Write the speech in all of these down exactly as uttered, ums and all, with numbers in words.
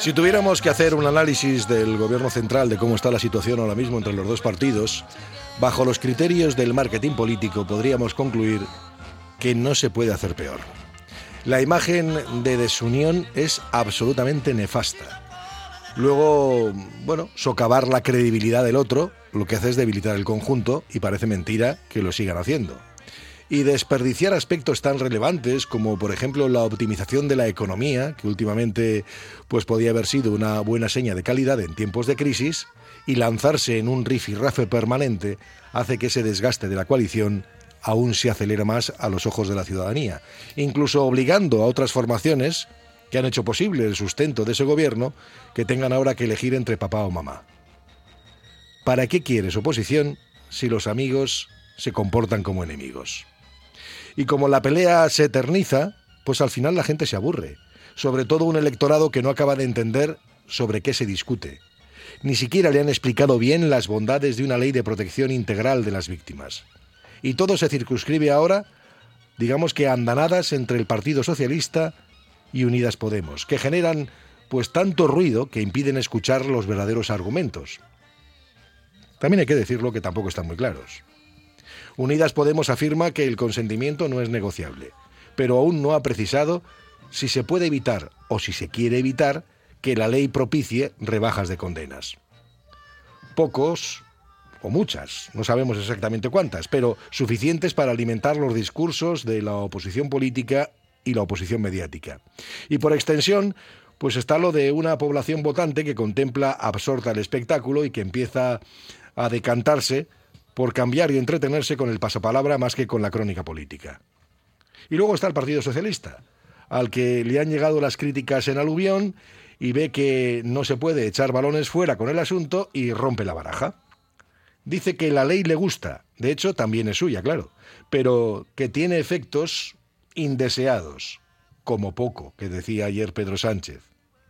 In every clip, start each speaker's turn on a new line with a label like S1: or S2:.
S1: Si tuviéramos que hacer un análisis del gobierno central de cómo está la situación ahora mismo entre los dos partidos, bajo los criterios del marketing político podríamos concluir que no se puede hacer peor. La imagen de desunión es absolutamente nefasta. Luego, bueno, socavar la credibilidad del otro, lo que hace es debilitar el conjunto y parece mentira que lo sigan haciendo. Y desperdiciar aspectos tan relevantes como, por ejemplo, la optimización de la economía, que últimamente pues podía haber sido una buena seña de calidad en tiempos de crisis, y lanzarse en un rifirrafe permanente hace que ese desgaste de la coalición aún se acelere más a los ojos de la ciudadanía, incluso obligando a otras formaciones que han hecho posible el sustento de ese gobierno que tengan ahora que elegir entre papá o mamá. ¿Para qué quieres oposición si los amigos se comportan como enemigos? Y como la pelea se eterniza, pues al final la gente se aburre, sobre todo un electorado que no acaba de entender sobre qué se discute. Ni siquiera le han explicado bien las bondades de una ley de protección integral de las víctimas. Y todo se circunscribe ahora, digamos que a andanadas entre el Partido Socialista y Unidas Podemos, que generan pues tanto ruido que impiden escuchar los verdaderos argumentos. También hay que decirlo que tampoco están muy claros. Unidas Podemos afirma que el consentimiento no es negociable, pero aún no ha precisado si se puede evitar o si se quiere evitar que la ley propicie rebajas de condenas. Pocos, o muchas, no sabemos exactamente cuántas, pero suficientes para alimentar los discursos de la oposición política y la oposición mediática. Y por extensión, pues está lo de una población votante que contempla absorta el espectáculo y que empieza a decantarse por cambiar y entretenerse con el pasapalabra más que con la crónica política. Y luego está el Partido Socialista, al que le han llegado las críticas en aluvión y ve que no se puede echar balones fuera con el asunto y rompe la baraja. Dice que la ley le gusta, de hecho también es suya, claro, pero que tiene efectos indeseados, como poco, que decía ayer Pedro Sánchez.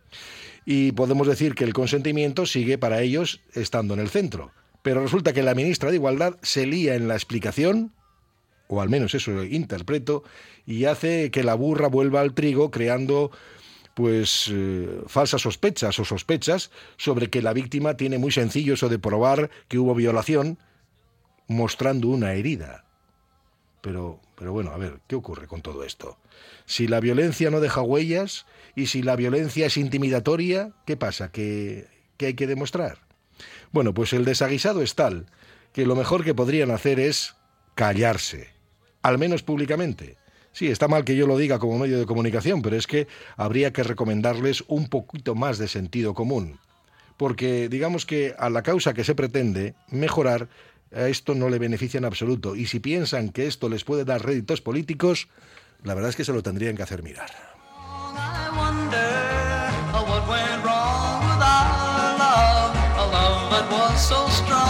S1: Y podemos decir que el consentimiento sigue para ellos estando en el centro. Pero resulta que la ministra de Igualdad se lía en la explicación, o al menos eso interpreto, y hace que la burra vuelva al trigo creando pues eh, falsas sospechas o sospechas sobre que la víctima tiene muy sencillo eso de probar que hubo violación mostrando una herida. Pero, pero bueno, a ver, ¿qué ocurre con todo esto? Si la violencia no deja huellas y si la violencia es intimidatoria, ¿qué pasa? ¿Qué, qué hay que demostrar? Bueno, pues el desaguisado es tal que lo mejor que podrían hacer es callarse, al menos públicamente. Sí, está mal que yo lo diga como medio de comunicación, pero es que habría que recomendarles un poquito más de sentido común. Porque digamos que a la causa que se pretende mejorar, a esto no le beneficia en absoluto. Y si piensan que esto les puede dar réditos políticos, la verdad es que se lo tendrían que hacer mirar. So strong.